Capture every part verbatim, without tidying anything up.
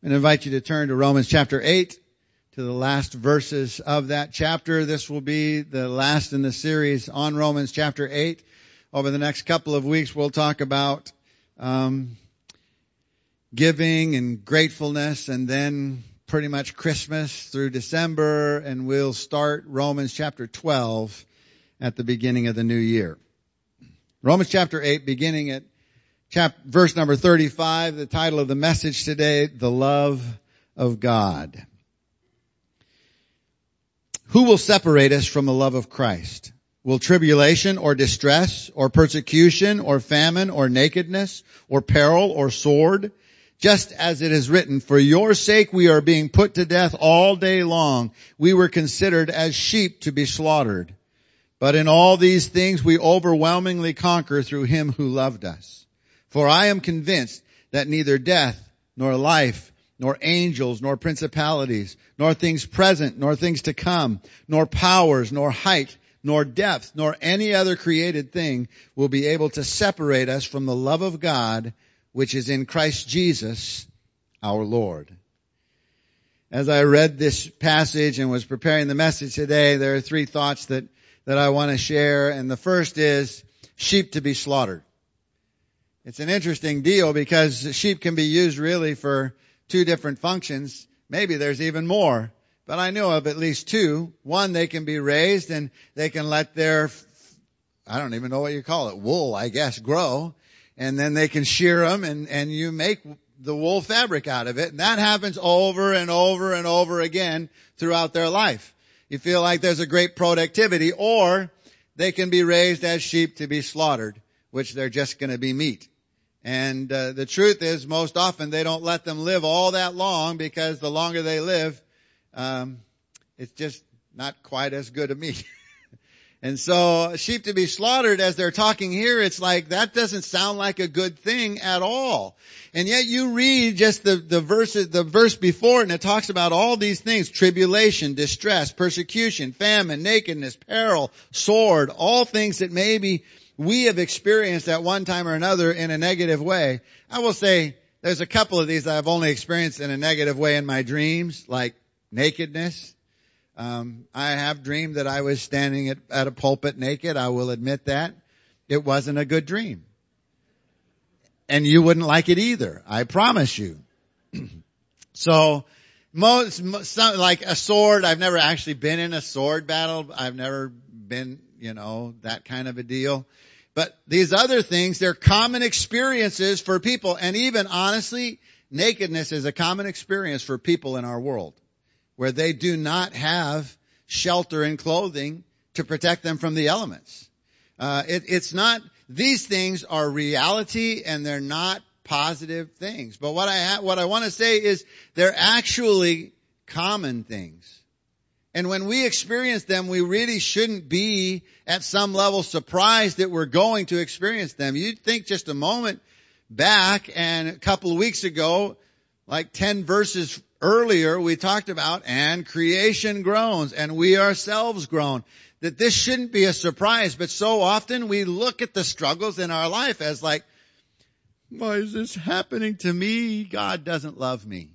And I invite you to turn to Romans chapter eight, to the last verses of that chapter. This will be the last in the series on Romans chapter eight. Over the next couple of weeks, we'll talk about um, giving and gratefulness, and then pretty much Christmas through December, and we'll start Romans chapter twelve at the beginning of the new year. Romans chapter eight, beginning at chap- verse number thirty-five, the title of the message today, The Love of God. Who will separate us from the love of Christ? Will tribulation or distress or persecution or famine or nakedness or peril or sword? Just as it is written, for your sake we are being put to death all day long. We were considered as sheep to be slaughtered. But in all these things we overwhelmingly conquer through him who loved us. For I am convinced that neither death nor life, nor angels, nor principalities, nor things present, nor things to come, nor powers, nor height, nor depth, nor any other created thing will be able to separate us from the love of God, which is in Christ Jesus, our Lord. As I read this passage and was preparing the message today, there are three thoughts that, that I want to share. And the first is sheep to be slaughtered. It's an interesting deal because sheep can be used really for two different functions. Maybe there's even more, but I know of at least two. One, they can be raised and they can let their, I don't even know what you call it, wool, I guess, grow. And then they can shear them and, and you make the wool fabric out of it. And that happens over and over and over again throughout their life. You feel like there's a great productivity, or they can be raised as sheep to be slaughtered, which they're just going to be meat. And uh, the truth is, most often they don't let them live all that long, because the longer they live, um, it's just not quite as good a meat. And so sheep to be slaughtered, as they're talking here, it's like that doesn't sound like a good thing at all. And yet you read just the, the verses, the verse before, and it talks about all these things: tribulation, distress, persecution, famine, nakedness, peril, sword, all things that maybe we have experienced at one time or another in a negative way. I will say there's a couple of these that I've only experienced in a negative way in my dreams, like nakedness. Um, I have dreamed that I was standing at, at a pulpit naked. I will admit that. It wasn't a good dream. And you wouldn't like it either. I promise you. So, most, some, like a sword, I've never actually been in a sword battle. I've never been, you know, that kind of a deal. But these other things, they're common experiences for people. And even honestly, nakedness is a common experience for people in our world, where they do not have shelter and clothing to protect them from the elements. Uh, it, it's not, these things are reality and they're not positive things. But what I, ha- what I want to say is they're actually common things. And when we experience them, we really shouldn't be at some level surprised that we're going to experience them. You'd think just a moment back, and a couple of weeks ago, like ten verses earlier, we talked about, and creation groans, and we ourselves groan. That this shouldn't be a surprise, but so often we look at the struggles in our life as like, why is this happening to me? God doesn't love me.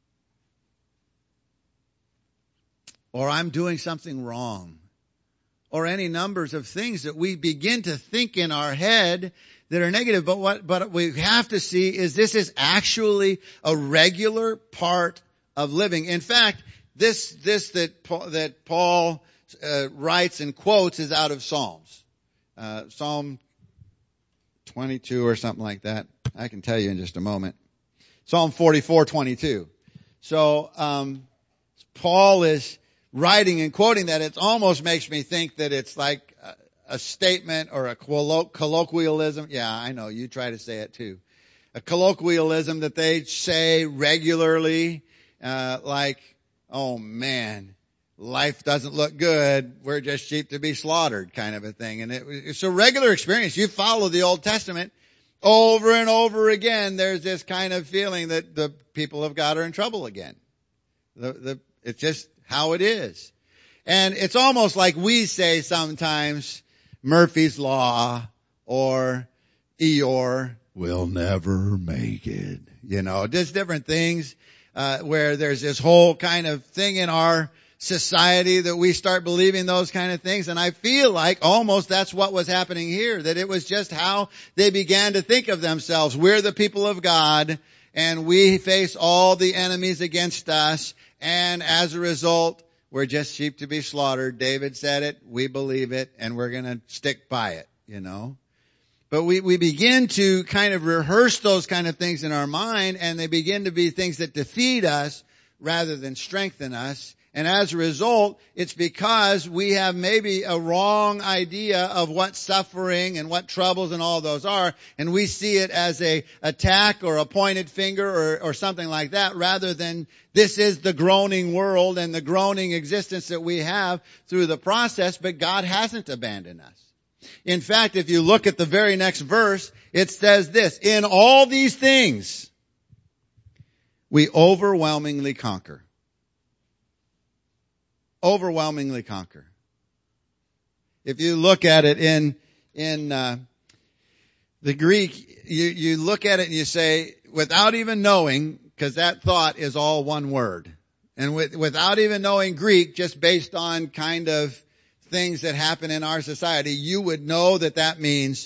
Or I'm doing something wrong. Or any numbers of things that we begin to think in our head that are negative. But what, but we have to see is this is actually a regular part of living. In fact, this, this that Paul, that Paul uh, writes and quotes is out of Psalms. Uh, Psalm twenty-two or something like that. I can tell you in just a moment. Psalm forty-four twenty-two. So, um, Paul is writing and quoting that. It almost makes me think that it's like a, a statement or a collo- colloquialism. Yeah, I know. You try to say it too. A colloquialism that they say regularly, uh, like, oh man, life doesn't look good. We're just sheep to be slaughtered, kind of a thing. And it, it's a regular experience. You follow the Old Testament over and over again. There's this kind of feeling that the people of God are in trouble again. The, the, it's just how it is. And it's almost like we say sometimes Murphy's Law or Eeyore will never make it. You know, just different things. uh, where there's this whole kind of thing in our society that we start believing those kind of things. And I feel like almost that's what was happening here, that it was just how they began to think of themselves. We're the people of God, and we face all the enemies against us, and as a result, we're just sheep to be slaughtered. David said it, we believe it, and we're going to stick by it, you know. But we, we begin to kind of rehearse those kind of things in our mind, and they begin to be things that defeat us rather than strengthen us. And as a result, it's because we have maybe a wrong idea of what suffering and what troubles and all those are, and we see it as a attack or a pointed finger or, or something like that, rather than this is the groaning world and the groaning existence that we have through the process, but God hasn't abandoned us. In fact, if you look at the very next verse, it says this, in all these things, we overwhelmingly conquer. Overwhelmingly conquer. If you look at it in, in, uh, the Greek, you, you look at it and you say, without even knowing, because that thought is all one word. And with, without even knowing Greek, just based on kind of things that happen in our society, you would know that that means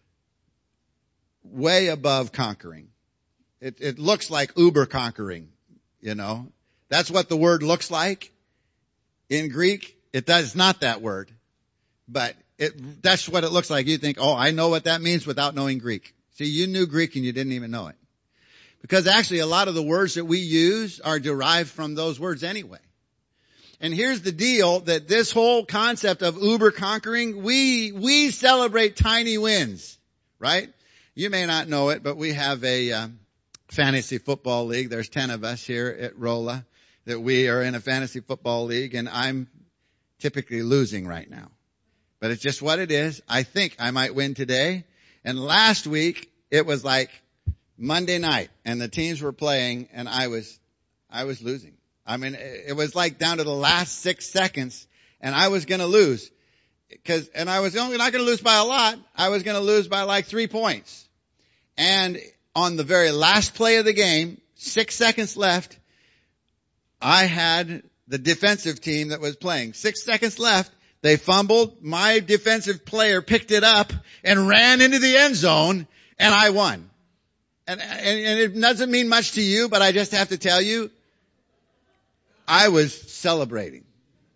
way above conquering. It, it looks like uber conquering, you know. That's what the word looks like. In Greek, it does it's not that word, but it, that's what it looks like. You think, oh, I know what that means without knowing Greek. See, you knew Greek and you didn't even know it. Because actually a lot of the words that we use are derived from those words anyway. And here's the deal, that this whole concept of uber conquering, we, we celebrate tiny wins, right? You may not know it, but we have a uh, fantasy football league. There's ten of us here at Rolla. That we are in a fantasy football league, and I'm typically losing right now. But it's just what it is. I think I might win today. And last week, it was like Monday night, and the teams were playing, and I was, I was losing. I mean, it was like down to the last six seconds, and I was gonna lose. Cause, and I was only not gonna lose by a lot. I was gonna lose by like three points. And on the very last play of the game, six seconds left, I had the defensive team that was playing. Six seconds left. They fumbled. My defensive player picked it up and ran into the end zone, and I won. And, and, and it doesn't mean much to you, but I just have to tell you, I was celebrating.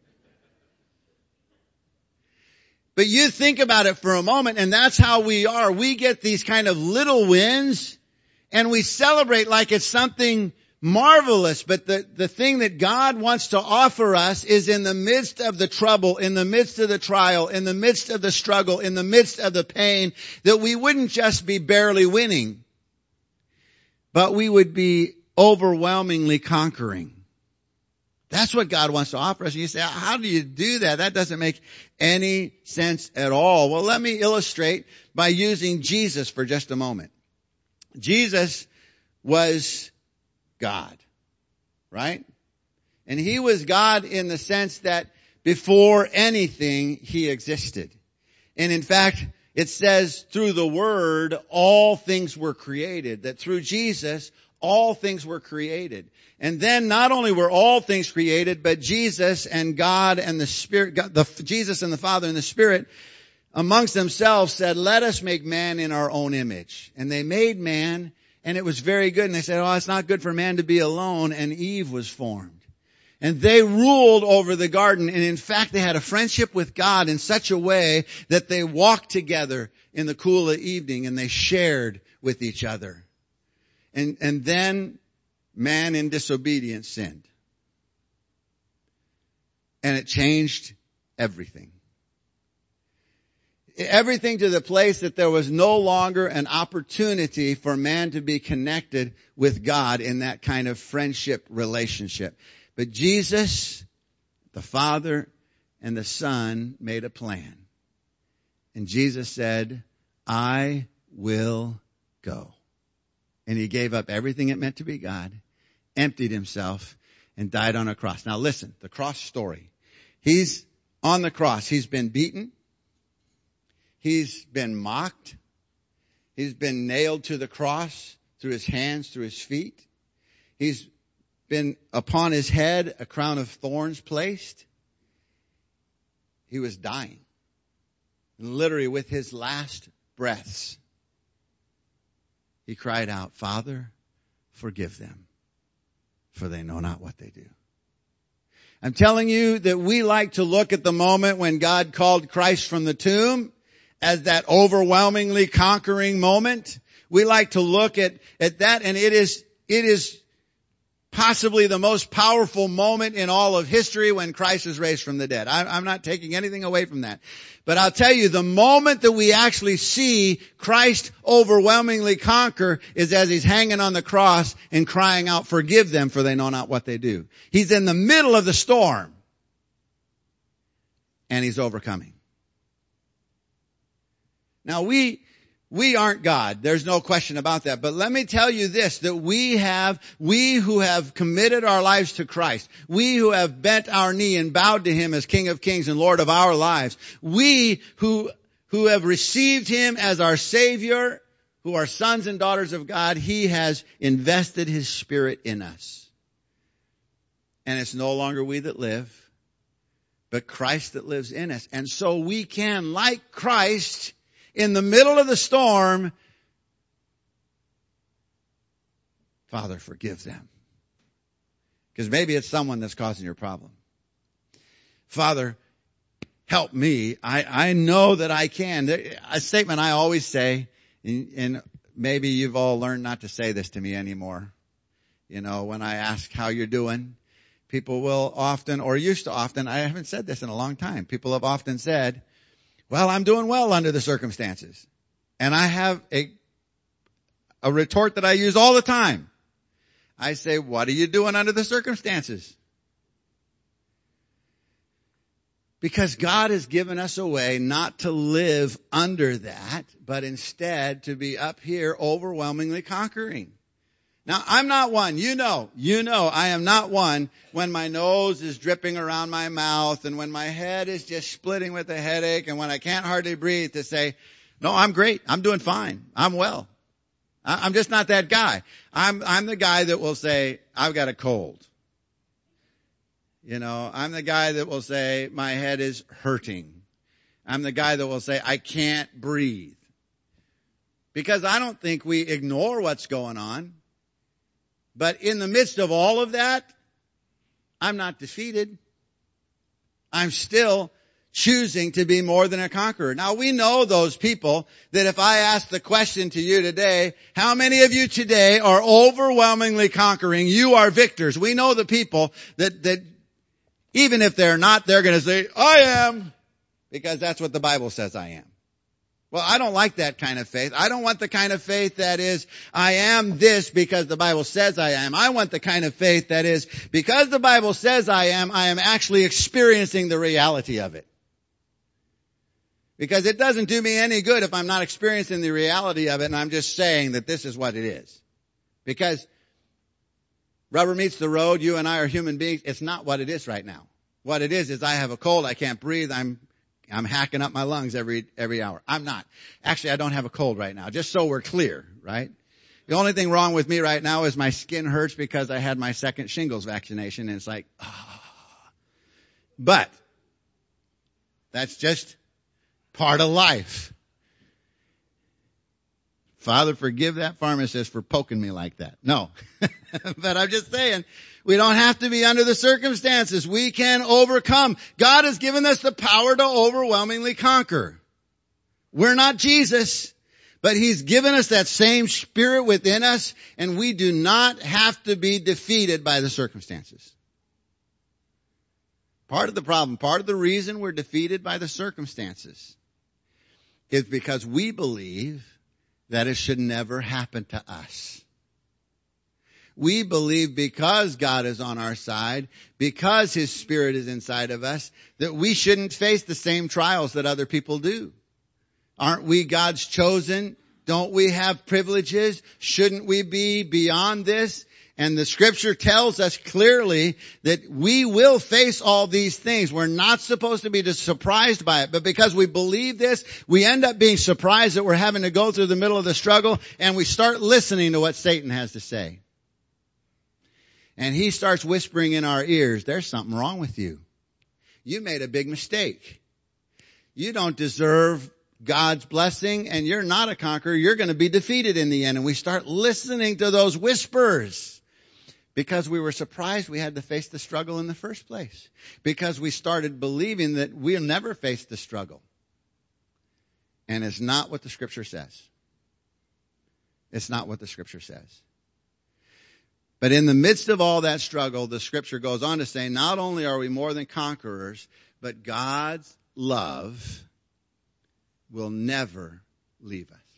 But you think about it for a moment, and that's how we are. We get these kind of little wins, and we celebrate like it's something marvelous, but the, the thing that God wants to offer us is in the midst of the trouble, in the midst of the trial, in the midst of the struggle, in the midst of the pain, that we wouldn't just be barely winning, but we would be overwhelmingly conquering. That's what God wants to offer us. And you say, how do you do that? That doesn't make any sense at all. Well, let me illustrate by using Jesus for just a moment. Jesus was God, right? And he was God in the sense that before anything, he existed. And in fact, it says through the Word, all things were created. That through Jesus, all things were created. And then not only were all things created, but Jesus and God and the Spirit, God, the, Jesus and the Father and the Spirit amongst themselves said, let us make man in our own image. And they made man. And it was very good. And they said, oh, it's not good for man to be alone. And Eve was formed. And they ruled over the garden. And in fact, they had a friendship with God in such a way that they walked together in the cool of evening and they shared with each other. And, and then man in disobedience sinned. And it changed everything. Everything to the place that there was no longer an opportunity for man to be connected with God in that kind of friendship relationship. But Jesus, the Father, and the Son made a plan. And Jesus said, I will go. And he gave up everything it meant to be God, emptied himself, and died on a cross. Now listen, the cross story. He's on the cross. He's been beaten. He's been mocked. He's been nailed to the cross through his hands, through his feet. He's been upon his head a crown of thorns placed, he was dying. And literally with his last breaths, he cried out, Father, forgive them, for they know not what they do. I'm telling you that we like to look at the moment when God called Christ from the tomb as that overwhelmingly conquering moment. We like to look at, at that, and it is, it is possibly the most powerful moment in all of history when Christ is raised from the dead. I, I'm not taking anything away from that. But I'll tell you, the moment that we actually see Christ overwhelmingly conquer is as he's hanging on the cross and crying out, forgive them, for they know not what they do. He's in the middle of the storm, and he's overcoming. Now we, we aren't God. There's no question about that. But let me tell you this, that we have, we who have committed our lives to Christ, we who have bent our knee and bowed to him as King of Kings and Lord of our lives, we who, who have received him as our Savior, who are sons and daughters of God, he has invested his Spirit in us. And it's no longer we that live, but Christ that lives in us. And so we can, like Christ, in the middle of the storm, Father, forgive them. Because maybe it's someone that's causing your problem. Father, help me. I, I know that I can. A statement I always say, and, and maybe you've all learned not to say this to me anymore. You know, when I ask how you're doing, people will often, or used to often, I haven't said this in a long time, people have often said, well, I'm doing well under the circumstances. And I have a, a retort that I use all the time. I say, what are you doing under the circumstances? Because God has given us a way not to live under that, but instead to be up here overwhelmingly conquering. Now, I'm not one, you know, you know, I am not one when my nose is dripping around my mouth and when my head is just splitting with a headache and when I can't hardly breathe to say, no, I'm great. I'm doing fine. I'm well. I'm just not that guy. I'm, I'm the guy that will say, I've got a cold. You know, I'm the guy that will say, my head is hurting. I'm the guy that will say, I can't breathe. Because I don't think we ignore what's going on. But in the midst of all of that, I'm not defeated. I'm still choosing to be more than a conqueror. Now we know those people that if I ask the question to you today, how many of you today are overwhelmingly conquering? You are victors. We know the people that, that even if they're not, they're going to say, I am, because that's what the Bible says I am. Well, I don't like that kind of faith. I don't want the kind of faith that is, I am this because the Bible says I am. I want the kind of faith that is, because the Bible says I am, I am actually experiencing the reality of it. Because it doesn't do me any good if I'm not experiencing the reality of it and I'm just saying that this is what it is. Because rubber meets the road, you and I are human beings. It's not what it is right now. What it is is I have a cold, I can't breathe, I'm I'm hacking up my lungs every, every hour. I'm not. Actually, I don't have a cold right now, just so we're clear, right? The only thing wrong with me right now is my skin hurts because I had my second shingles vaccination and it's like, ah. Oh. But that's just part of life. Father, forgive that pharmacist for poking me like that. No. But I'm just saying, we don't have to be under the circumstances. We can overcome. God has given us the power to overwhelmingly conquer. We're not Jesus, but he's given us that same Spirit within us, and we do not have to be defeated by the circumstances. Part of the problem, part of the reason we're defeated by the circumstances is because we believe that it should never happen to us. We believe because God is on our side, because his Spirit is inside of us, that we shouldn't face the same trials that other people do. Aren't we God's chosen? Don't we have privileges? Shouldn't we be beyond this? And the Scripture tells us clearly that we will face all these things. We're not supposed to be just surprised by it. But because we believe this, we end up being surprised that we're having to go through the middle of the struggle, and we start listening to what Satan has to say. and he starts whispering in our ears, there's something wrong with you. You made a big mistake. You don't deserve God's blessing, and you're not a conqueror. You're going to be defeated in the end. And we start listening to those whispers because we were surprised we had to face the struggle in the first place. Because we started believing that we'll never face the struggle. And it's not what the Scripture says. It's not what the Scripture says. But in the midst of all that struggle, the Scripture goes on to say, not only are we more than conquerors, but God's love will never leave us.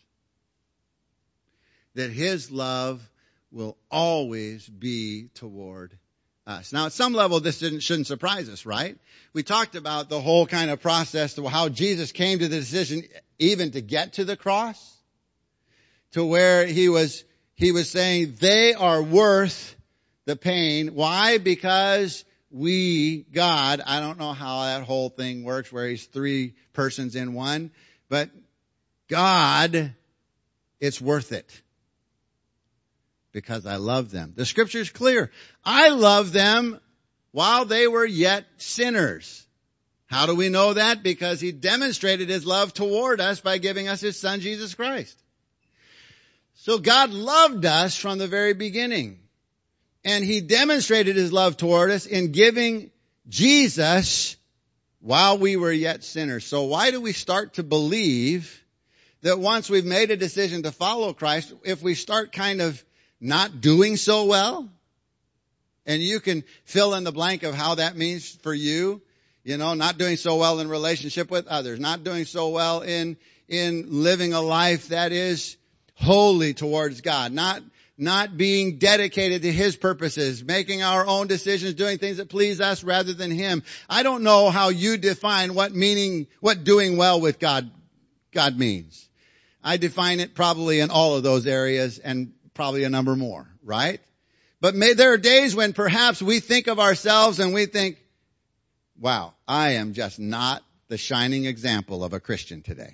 That His love will always be toward us. Now, at some level, this shouldn't, shouldn't surprise us, right? We talked about the whole kind of process to how Jesus came to the decision even to get to the cross, to where he was He was saying they are worth the pain. Why? Because we, God, I don't know how that whole thing works where he's three persons in one, but God, it's worth it. Because I love them. The Scripture is clear. I love them while they were yet sinners. How do we know that? Because He demonstrated His love toward us by giving us His Son, Jesus Christ. So God loved us from the very beginning. And He demonstrated His love toward us in giving Jesus while we were yet sinners. So why do we start to believe that once we've made a decision to follow Christ, if we start kind of not doing so well, and you can fill in the blank of how that means for you, you know, not doing so well in relationship with others, not doing so well in, in living a life that is holy towards God, not, not being dedicated to His purposes, making our own decisions, doing things that please us rather than Him. I don't know how you define what meaning, what doing well with God, God means. I define it probably in all of those areas and probably a number more, right? But may, there are days when perhaps we think of ourselves and we think, wow, I am just not the shining example of a Christian today.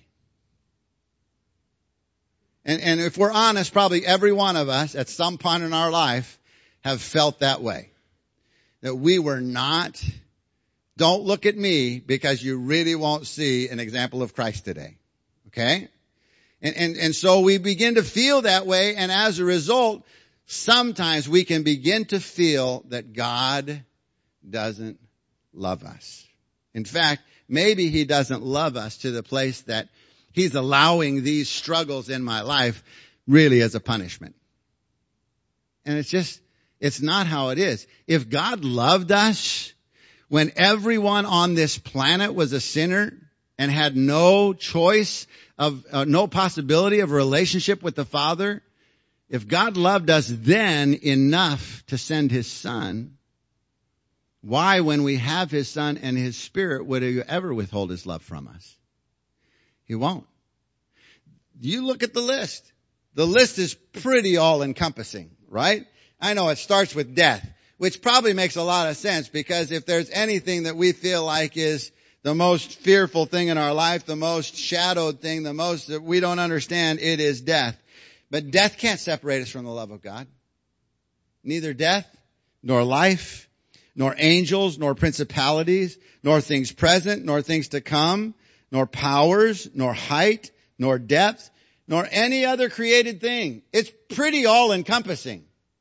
And, and if we're honest, probably every one of us at some point in our life have felt that way. That we were not, don't look at me because you really won't see an example of Christ today. Okay? And, and, and so we begin to feel that way, and as a result, sometimes we can begin to feel that God doesn't love us. In fact, maybe He doesn't love us to the place that He's allowing these struggles in my life really as a punishment. And it's just, it's not how it is. If God loved us when everyone on this planet was a sinner and had no choice of, uh, no possibility of a relationship with the Father, if God loved us then enough to send His Son, why, when we have His Son and His Spirit, would He ever withhold His love from us? He won't. You look at the list. The list is pretty all-encompassing, right? I know it starts with death, which probably makes a lot of sense, because if there's anything that we feel like is the most fearful thing in our life, the most shadowed thing, the most that we don't understand, it is death. But death can't separate us from the love of God. Neither death, nor life, nor angels, nor principalities, nor things present, nor things to come, nor powers, nor height, nor depth, nor any other created thing. It's pretty all-encompassing.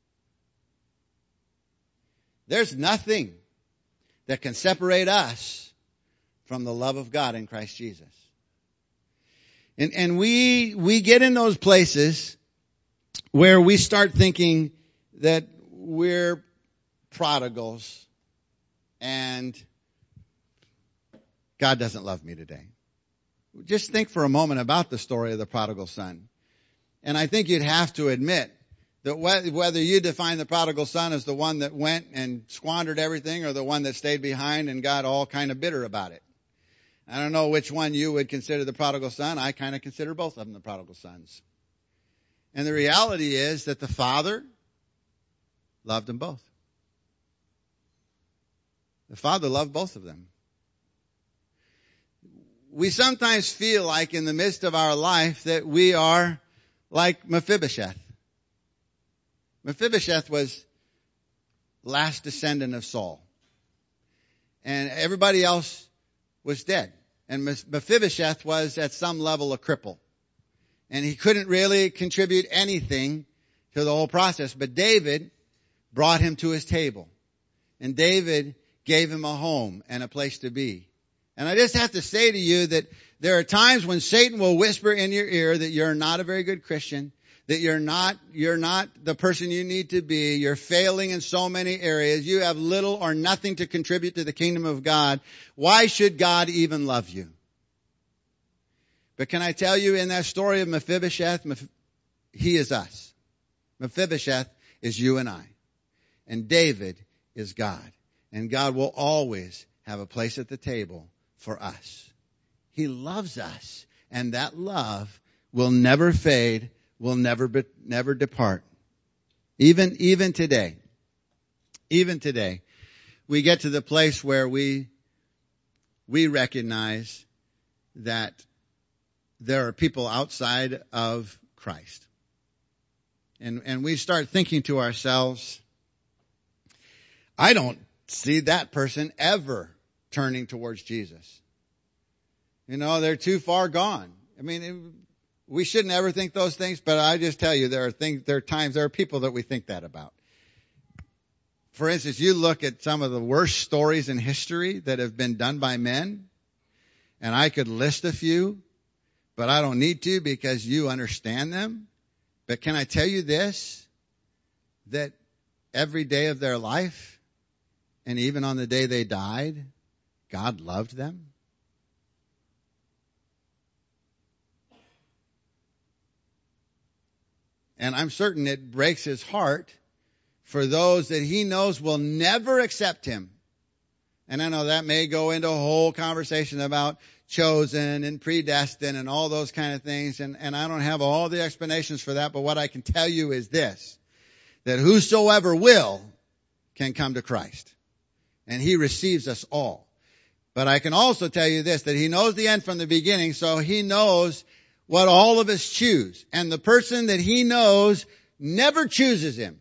There's nothing that can separate us from the love of God in Christ Jesus. And, and we, we get in those places where we start thinking that we're prodigals and God doesn't love me today. Just think for a moment about the story of the prodigal son. And I think you'd have to admit that whether you define the prodigal son as the one that went and squandered everything or the one that stayed behind and got all kind of bitter about it. I don't know which one you would consider the prodigal son. I kind of consider both of them the prodigal sons. And the reality is that the father loved them both. The father loved both of them. We sometimes feel like in the midst of our life that we are like Mephibosheth. Mephibosheth was last descendant of Saul. And everybody else was dead. And Mephibosheth was at some level a cripple. And he couldn't really contribute anything to the whole process. But David brought him to his table. And David gave him a home and a place to be. And I just have to say to you that there are times when Satan will whisper in your ear that you're not a very good Christian, that you're not, you're not the person you need to be, you're failing in so many areas, you have little or nothing to contribute to the kingdom of God. Why should God even love you? But can I tell you, in that story of Mephibosheth, he is us. Mephibosheth is you and I. And David is God. And God will always have a place at the table for us. He loves us. And that love will never fade, will never be, never depart. Even, even today, even today, we get to the place where we, we recognize that there are people outside of Christ. And, and we start thinking to ourselves, I don't see that person ever turning towards Jesus. You know, they're too far gone. I mean, it, we shouldn't ever think those things, but I just tell you, there are things, there are times, there are people that we think that about. For instance, you look at some of the worst stories in history that have been done by men, and I could list a few, but I don't need to because you understand them. But can I tell you this, that every day of their life, and even on the day they died, God loved them? And I'm certain it breaks his heart for those that he knows will never accept him. And I know that may go into a whole conversation about chosen and predestined and all those kind of things. And, and I don't have all the explanations for that. But what I can tell you is this, that whosoever will can come to Christ. And he receives us all. But I can also tell you this, that he knows the end from the beginning. So he knows what all of us choose. And the person that he knows never chooses him.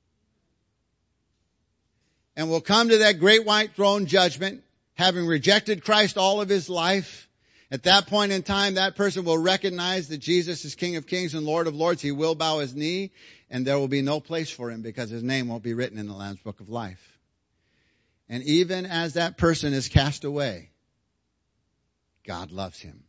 And will come to that great white throne judgment, having rejected Christ all of his life. At that point in time, that person will recognize that Jesus is King of Kings and Lord of Lords. He will bow his knee, and there will be no place for him because his name won't be written in the Lamb's Book of Life. And even as that person is cast away, God loves him.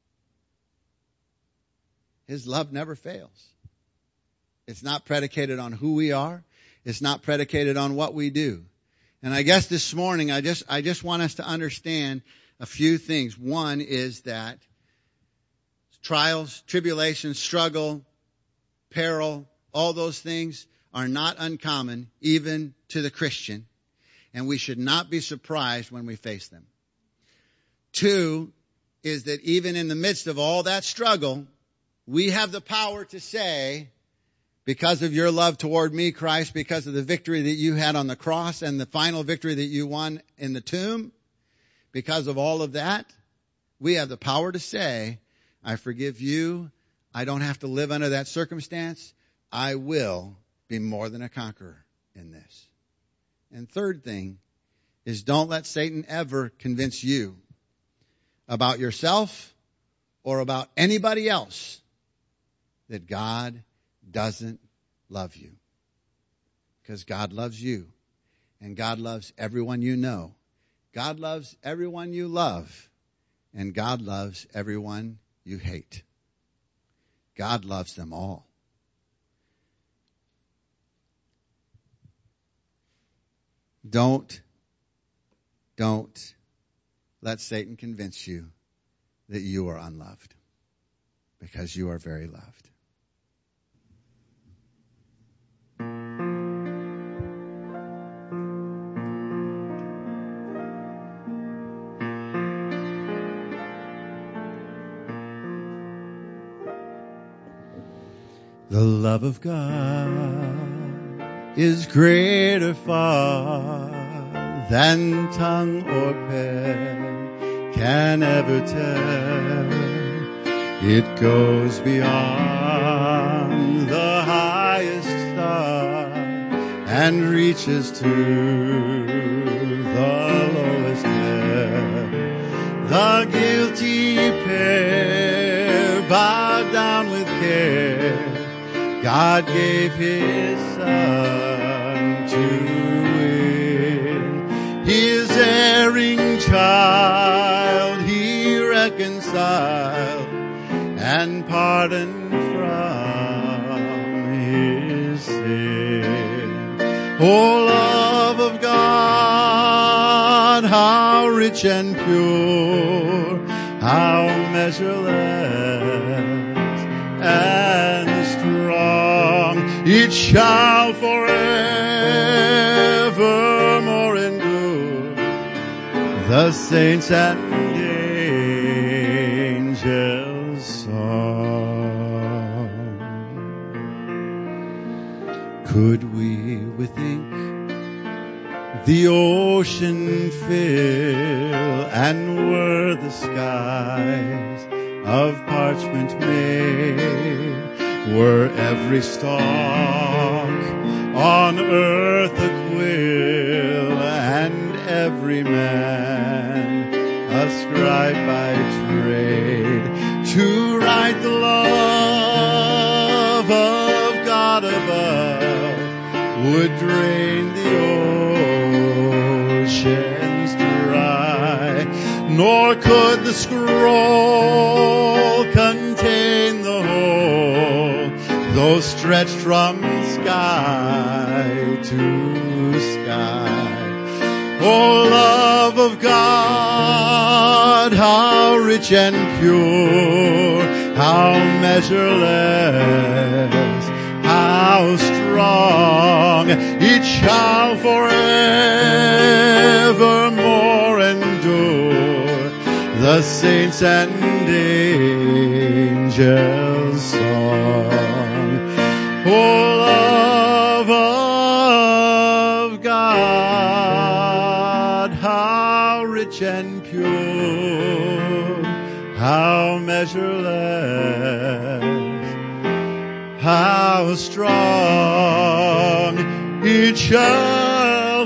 His love never fails. It's not predicated on who we are. It's not predicated on what we do. And I guess this morning, I just, I just want us to understand a few things. One is that trials, tribulations, struggle, peril, all those things are not uncommon, even to the Christian. And we should not be surprised when we face them. Two is that even in the midst of all that struggle, we have the power to say, because of your love toward me, Christ, because of the victory that you had on the cross and the final victory that you won in the tomb, because of all of that, we have the power to say, I forgive you. I don't have to live under that circumstance. I will be more than a conqueror in this. And third thing is, don't let Satan ever convince you about yourself or about anybody else that God doesn't love you. Because God loves you. And God loves everyone you know. God loves everyone you love. And God loves everyone you hate. God loves them all. Don't, don't let Satan convince you that you are unloved. Because you are very loved. The love of God is greater far than tongue or pen can ever tell. It goes beyond the highest star and reaches to the lowest depth. The guilty pair bowed down with care. God gave His Son to win. His erring child He reconciled and pardoned from his sin. O love of God, how rich and pure, how measureless and strong, it shall forevermore endure. The saints and angels song. Could we with ink the ocean fill, and were the skies of parchment made, were every stalk on earth a quill, and every man a scribe by trade, to write the love of God above, would drain the oceans dry, nor could the scroll contain the whole, though stretched from sky to sky. O love of God, how rich and pure, how measureless, how strong, it shall forevermore endure. The saints and angels song. O love of God, how rich and pure, how measureless, how strong, it shall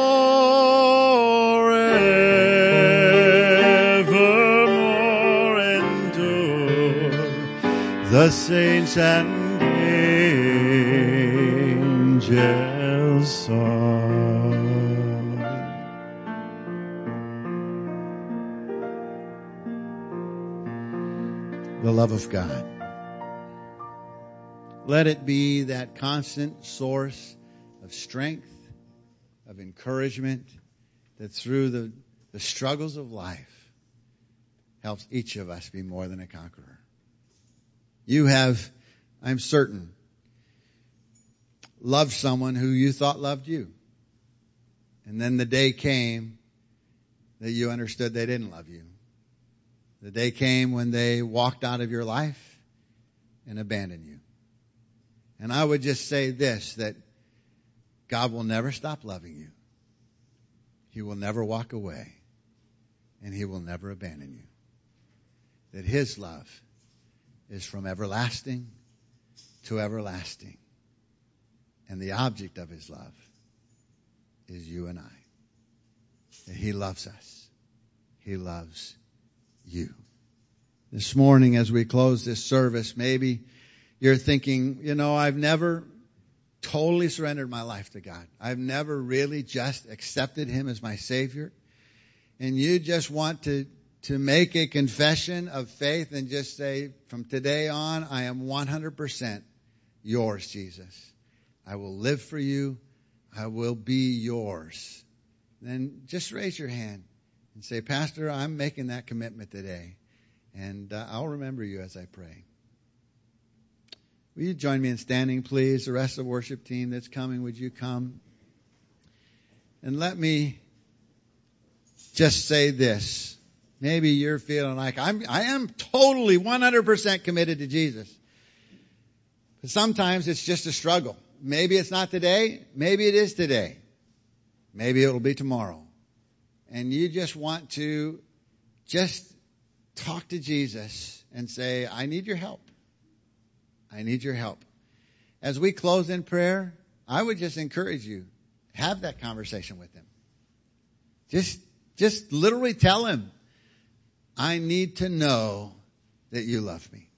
forevermore endure. The saints and angels song. The love of God. Let it be that constant source of strength, of encouragement, that through the, the struggles of life helps each of us be more than a conqueror. You have, I'm certain, loved someone who you thought loved you. And then the day came that you understood they didn't love you. The day came when they walked out of your life and abandoned you. And I would just say this, that God will never stop loving you. He will never walk away. And He will never abandon you. That His love is from everlasting to everlasting. And the object of His love is you and I. That He loves us. He loves you. This morning as we close this service, maybe you're thinking, you know, I've never totally surrendered my life to God. I've never really just accepted Him as my Savior. And you just want to, to make a confession of faith and just say, from today on, I am one hundred percent yours, Jesus. I will live for you. I will be yours. Then just raise your hand and say, Pastor, I'm making that commitment today. And uh, I'll remember you as I pray. Will you join me in standing, please? The rest of the worship team that's coming, would you come? And let me just say this. Maybe you're feeling like I'm, I am totally one hundred percent committed to Jesus. But sometimes it's just a struggle. Maybe it's not today. Maybe it is today. Maybe it will be tomorrow. And you just want to just talk to Jesus and say, I need your help. I need your help. As we close in prayer, I would just encourage you, have that conversation with him. Just, just literally tell him, I need to know that you love me.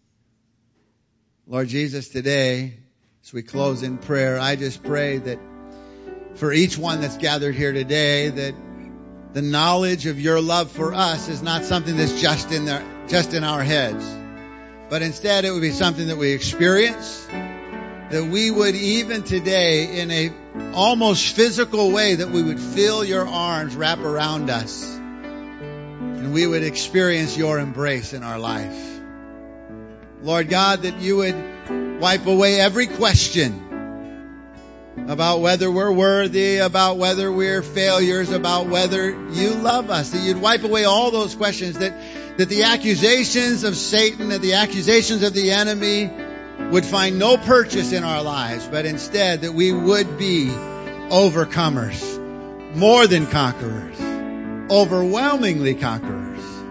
Lord Jesus, today, as we close in prayer, I just pray that for each one that's gathered here today, that the knowledge of your love for us is not something that's just in there, just in our heads, but instead it would be something that we experience, that we would even today in a almost physical way, that we would feel your arms wrap around us and we would experience your embrace in our life. Lord God, that you would wipe away every question about whether we're worthy, about whether we're failures, about whether you love us. That you'd wipe away all those questions, that, that the accusations of Satan, that the accusations of the enemy would find no purchase in our lives, but instead that we would be overcomers, more than conquerors, overwhelmingly conquerors.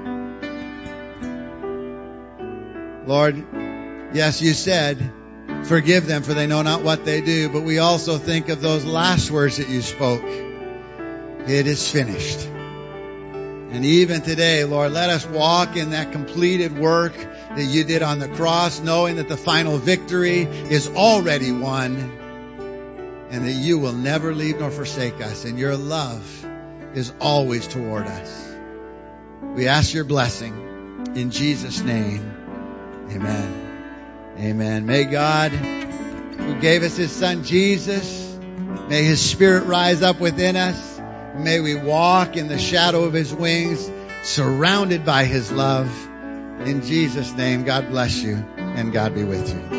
Lord, yes, you said, forgive them for they know not what they do, but we also think of those last words that you spoke. It is finished. And even today, Lord, let us walk in that completed work that you did on the cross, knowing that the final victory is already won and that you will never leave nor forsake us, and your love is always toward us. We ask your blessing in Jesus' name. Amen. Amen. May God, who gave us his son Jesus, may his spirit rise up within us. May we walk in the shadow of his wings, surrounded by his love. In Jesus' name, God bless you and God be with you.